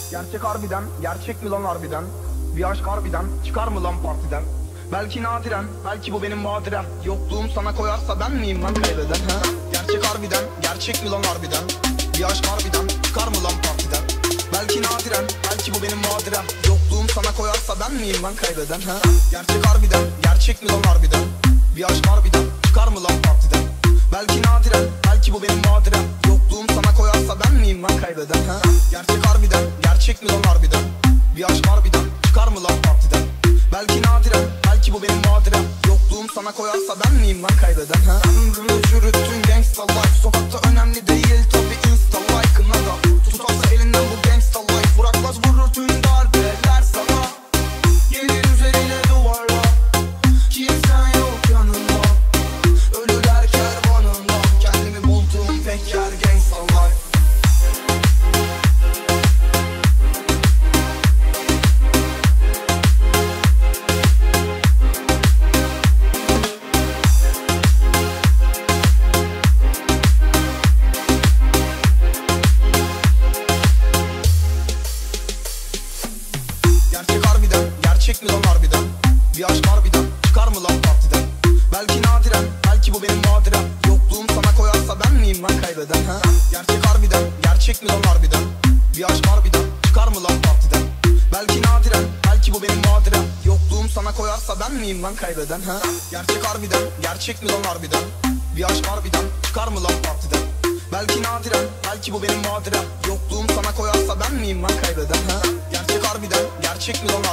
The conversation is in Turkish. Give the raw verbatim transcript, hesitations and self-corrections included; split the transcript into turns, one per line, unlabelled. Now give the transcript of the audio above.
Gerçek harbiden, gerçek mi lan harbiden? Bir aşk harbiden, çıkar mı lan partiden? Belki nadiren, belki bu benim badirem. Yokluğum sana koyarsa ben miyim lan kaybeden ha? Gerçek harbiden, gerçek mi lan harbiden? Bir aşk harbiden, çıkar mı lan partiden? Belki nadiren, belki bu benim badirem. Yokluğum sana koyarsa ben miyim lan kaybeden ha? Gerçek harbiden, gerçek mi lan harbiden? Bir aşk harbiden, çıkar mı lan partiden? Belki nadiren, belki bu benim badirem. Yokluğum sana koyarsa ben miyim lan kaybeden ha? Gerçek harbiden, gerçek mi lan harbiden? Bir aşk harbiden, çıkar mı lan partiden? Belki nadiren, belki bu benim badirem. Yokluğum sana koyarsa ben miyim lan kaybeden ha? Ömrümü çürüttün gangsta life. Sokakta önemli değil tabi insta like'ına da. Tutarsa elinden bu gangsta life. Bırakmaz vurur tüm darbeler sana. Gelir üzerine duvarla. Kimsen yok yanında. Ölüler kervanında. Kendimi buldum tek yer gangsta life. Gerçek harbiden, gerçek mi lan harbiden? Bir aşk harbiden, çıkar mı lan partiden? Belki nadiren, belki bu benim badirem. Yokluğum sana koyarsa ben miyim lan kaybeden ha? Gerçek harbiden, gerçek mi lan harbiden? Bir aşk harbiden, çıkar mı lan partiden? Belki nadiren, belki bu benim badirem. Yokluğum sana koyarsa ben miyim lan kaybeden ha? Gerçek harbiden, gerçek mi lan harbiden? Bir aşk harbiden, çıkar mı lan partiden? Belki nadiren, belki bu benim badirem. Yokluğum sana koyarsa ben miyim lan kaybeden ha? Gerçek harbiden, gerçek mi lan